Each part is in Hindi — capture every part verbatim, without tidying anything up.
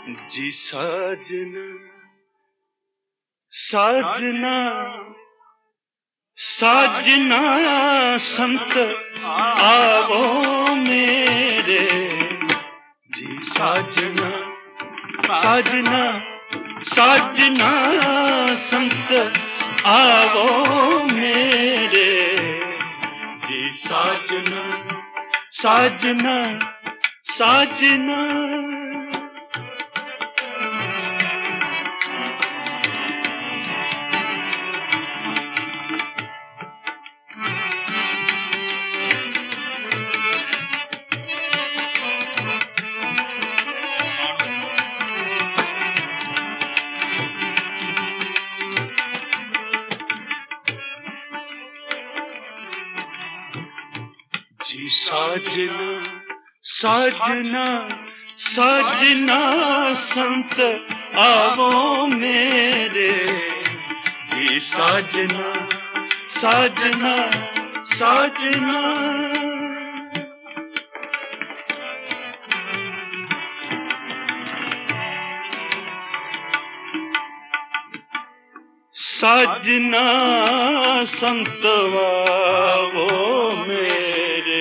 जी साजना साजना साजना संत आवो मेरे। जी साजना साजना साजना संत आवो मेरे। जी साजना साजना साजना जी साजना साजना साजना संत आवो मेरे। जी साजना साजना साजना साजना संत आवो मेरे।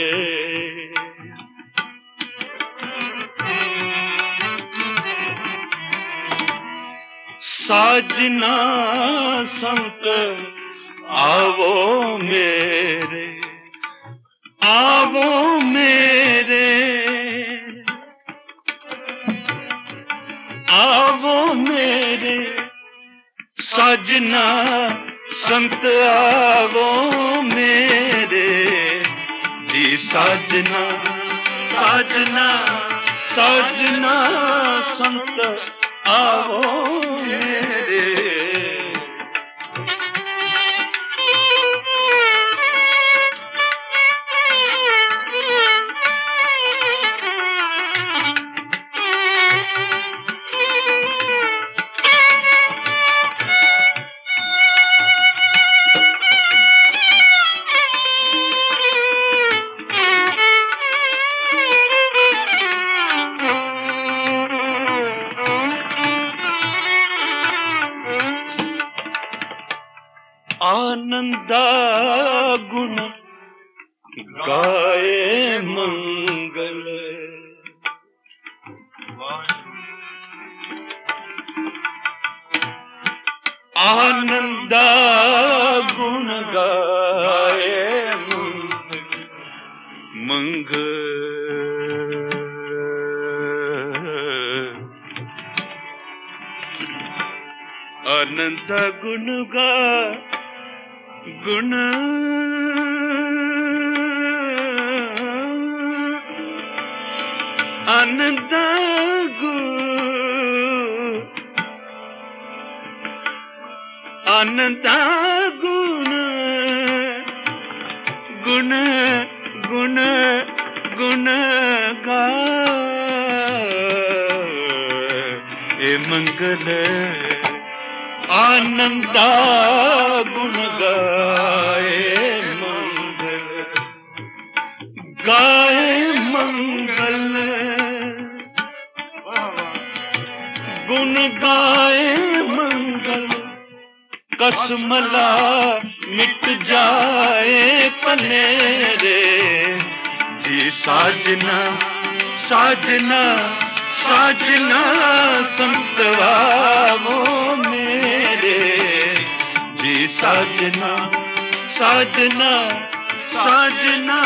साजना संत आवो मेरे आवो मेरे आवो मेरे। साजना संत आवो मेरे। जी साजना साजना साजना संत आवो मेरे। आनंदा गुण गाए मंगल। आनंदा गुण गाए मंगल। आनंद गुण गा गुण आनंद गुण आनंद गुण गुण गुण गुण गाए मंगल। आनंदा गुण गाए मंगल गाए मंगल। गुण गाए मंगल कसमला मिट जाए पनेरे। जी साजना साजना साजना संत आवो मेरे। जी साजना साजना साजना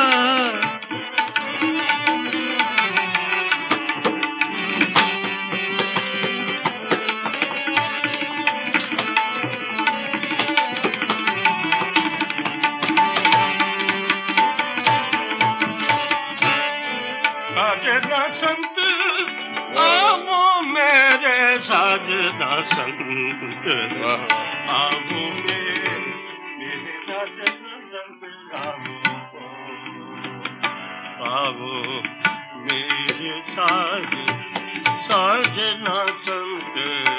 साजना संत आवो मेरे। साजना संत आवो मेरे। साजना संत आवो आवो मेरे। साज साजना संत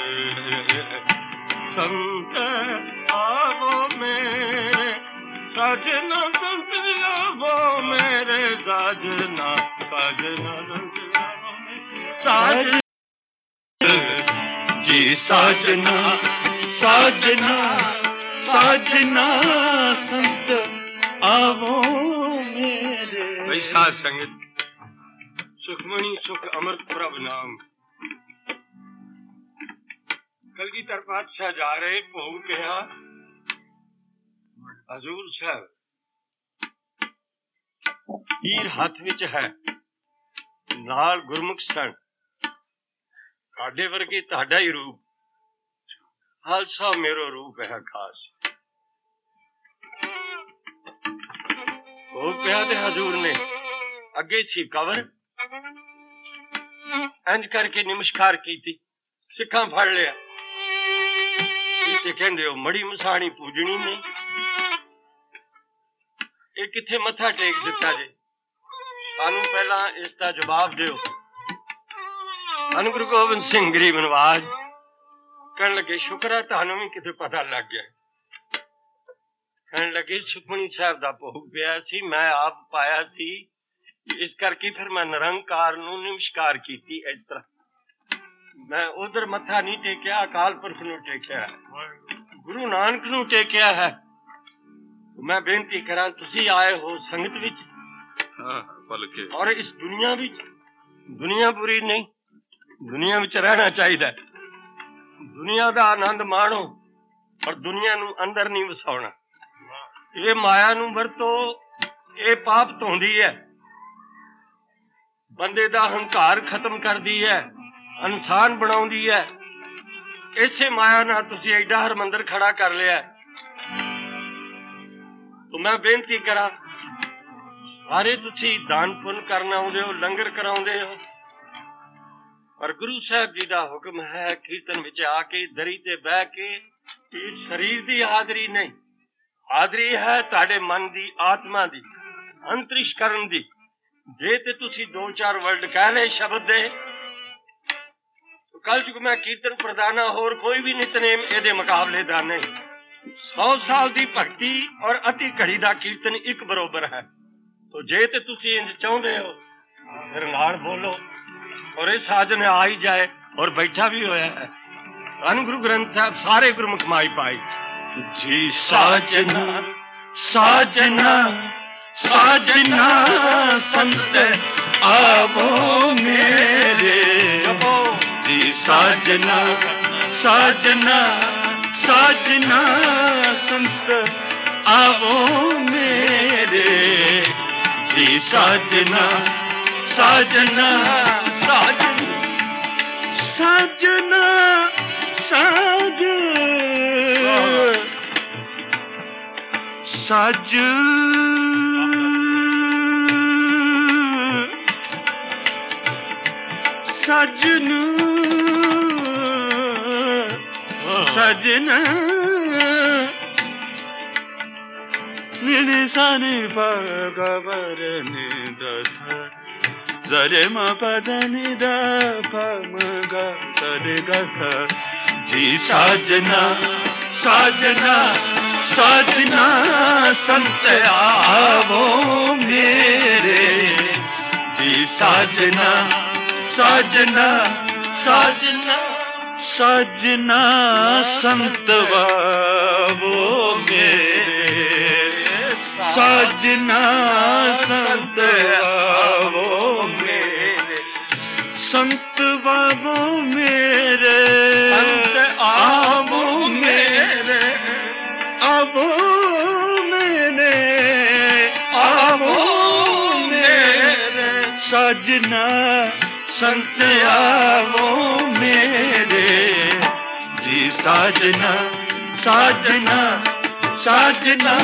संत आवो मेरे। साजना संत आवो मेरे। साजना साजना संत आवो मेरे। साज जी साजना साजना साजना संत आवो मेरे। वैसा संगत सुखमणि सुख अमृत प्रभ नाम। कलगीधर पातशाह जा रहे भोग कहा हजूर साहब हीर हथ विच है नाल गुरमुख सन साडे वर्गे तुहाडा ही रूप खालसा मेरो रूप है खास। भोग कहा ते हजूर ने अगे सी कवर इंज करके नमस्कार की सिखा फड़ लिया कहते हो मड़ी मसाणी पूजनी नहीं ये किथे मथा टेक दिता जे सानू पहला इसका जवाब दियो। धन गुरु गोबिंद सिंह गरीब नवाज कहने लगे शुक्र है थानू भी किथे पता लग गया। कहने लगे सुखमणी साहब दा भोग पिया सी मैं आप पाया सी इस करके फिर मैं निरंकार नू नमस्कार की इस तरह मैं उधर मथा नहीं टेकिया अकाल पुरख नू टेकिया गुरु नानक नू टेकिया है। मैं बेनती करा तुसी आए हो संगत विच हाँ, बल्कि और इस दुनिया विच दुनिया बुरी नहीं दुनिया विच रहना चाहिए दुनिया का आनंद माणो और दुनिया नू अंदर नहीं वसाउणा। ये माया नू वरतो ये पाप धोंदी है बंदे दा हंकार खत्म कर दी है इंसान बनाउंदी है। इसे माया ना तुसी एडा हरमंदर खड़ा कर लिया। तो मैं बेनती करा सारे तुसी दान पुण्य करना आउंदे हो लंगर कराउंदे हो पर गुरु साहब जी दा हुक्म है कीर्तन विच आके दरी ते बह के इस शरीर दी हाजरी नहीं हाजरी है तुहाडे मन दी आत्मा दी अंतरिक्ष करन दी। जे ते तुसी दो चार वर्ड कह ले शब्द दे तो कल जुग में कीर्तन प्रदाना होर कोई भी नितनेम एदे मुकाबले दा नहीं। सौ साल दी भक्ति और अति घड़ी दा कीर्तन एक बरोबर है। तो जे ते तुसी इंज चाहुंदे हो फिर नाल बोलो और ये साजन आ ही जाए और बैठा भी होया है। धन गुरु ग्रंथ साहब सारे गुरमुख माई पाई जी साजना साजना साजना संत आवो मेरे। जी साजना साजना साजना संत आवो मेरे। जी साजना साजना साजना साजना साज साज सजन सजना निशानी पगवर निदथ जरे म पद निद पम ग सरे ग। जी साजना साजना साजना संत आवो मेरे। जी साजना साजना साजना साजना संत आवो मेरे। साजना संत आवो मेरे। संत आवो मेरे संत आवो मेरे आवो मेरे आवो मेरे। सजना संत आवो मेरे। जी साजना साजना साजना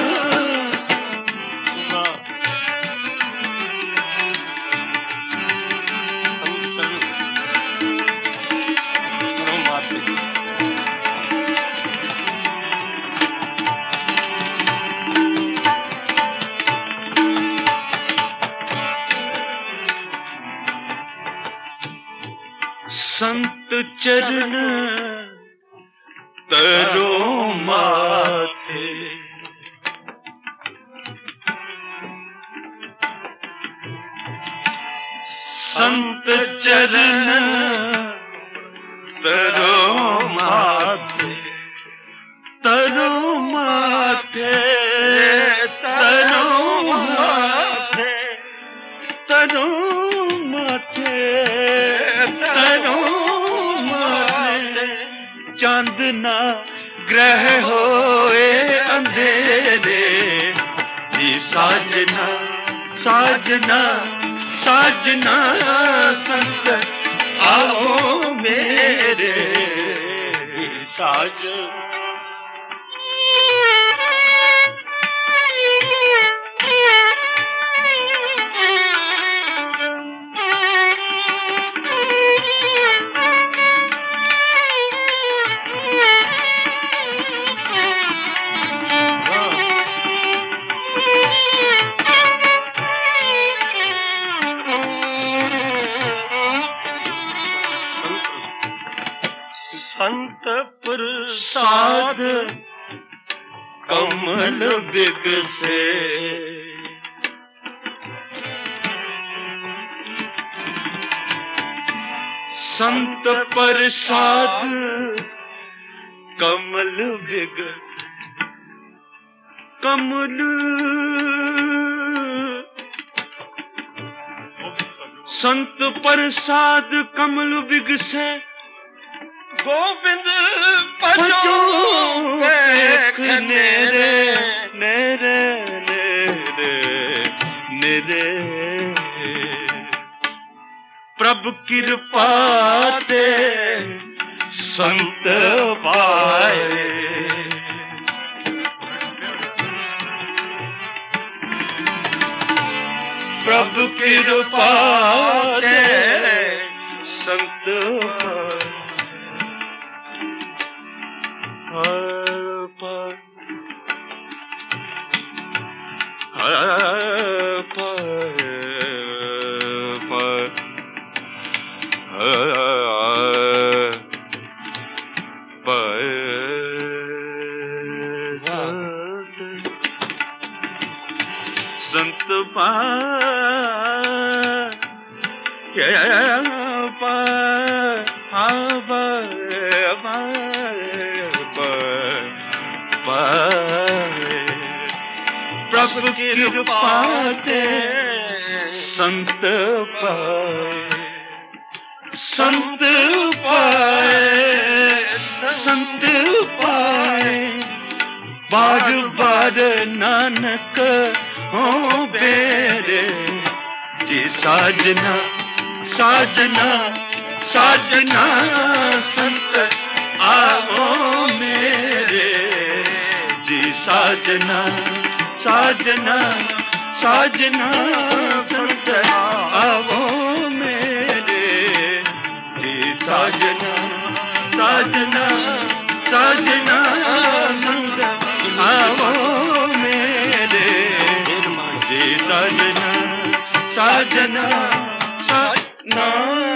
संत चरण तरो माथे। संत चरण तरो तरों माथे तरों माथे चांदना ग्रह होए अंधेरे जी साजना साजना साजना संत आओ मेरे साज संत प्रसाद कमल बिगसे संत प्रसाद कमल बिगस कमल संत प्रसाद कमल बिगसे गोविंद भजो देख नेरे नेरे नेरे नेरे प्रभु कृपा ते संत पाए प्रभु कृपा ते संत पाए संत पा प्रभु कृपा ते संत पाए संत पाए संत पाए बार बार नानक हो बेरे जी साजना साजना साजना संत आओ मेरे जी साजना साजना साजना संत आओ मेरे जी साजना साजना साजना संत आओ मेरे जी साजना साजना साजना